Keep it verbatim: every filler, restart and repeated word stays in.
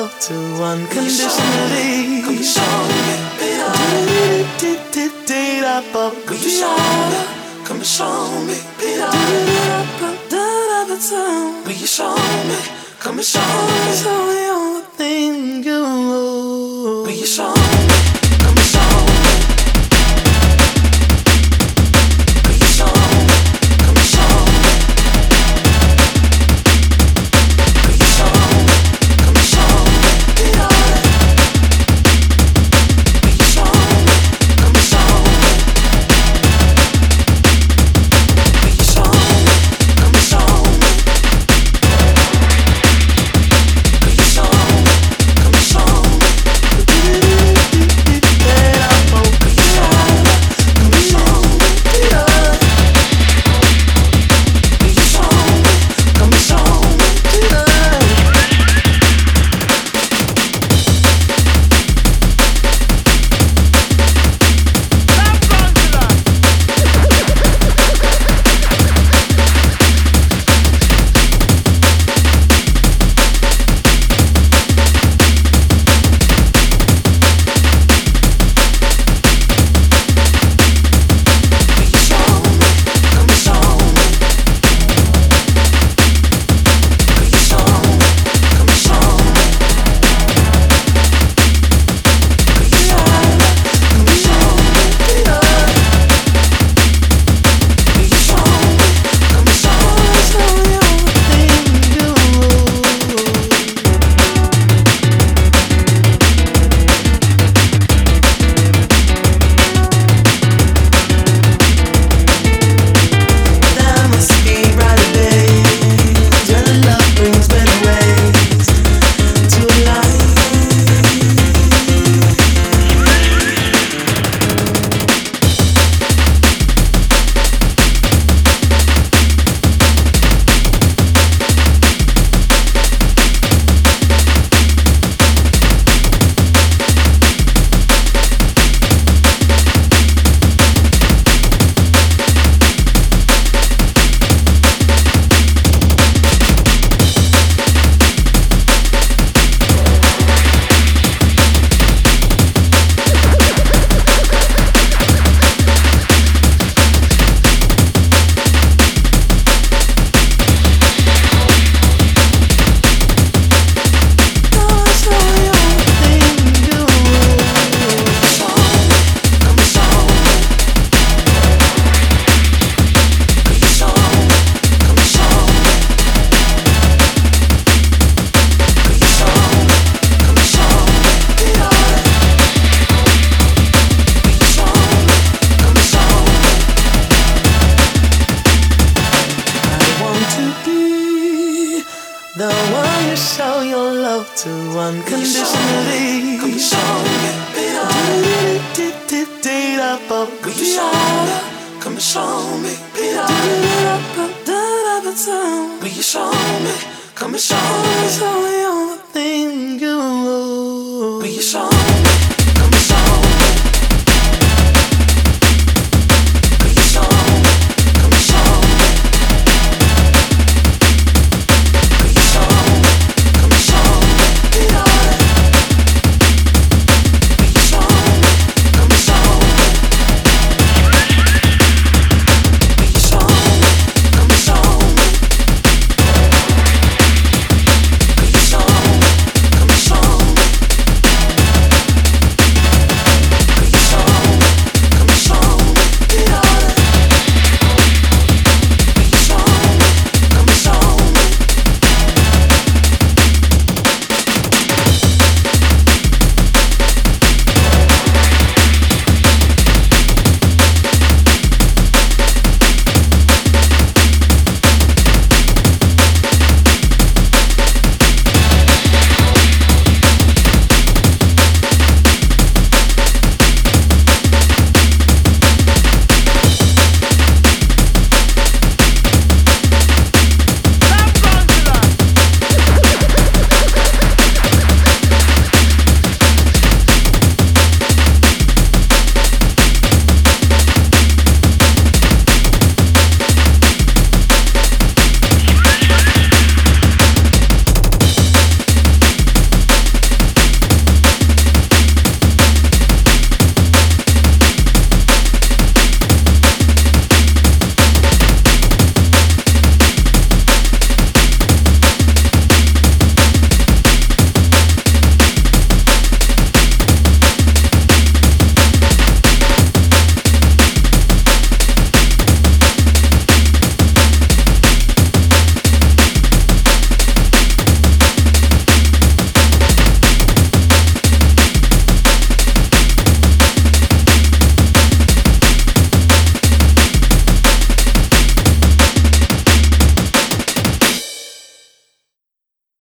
love to unconditionally. Come show me, Come show me, come show me, Will you show me, come show me, show me all the things you know. Will you show me, come show me, Will you show me, come show me, Will you show me, come show me, Will you show me, come show me, Will you show me, come show me, Will you show me, come show me, the one you show your love to unconditionally. Come show me, Will you show me, come show me, Will you show me, come show me, show me all the things you know. Will you show me?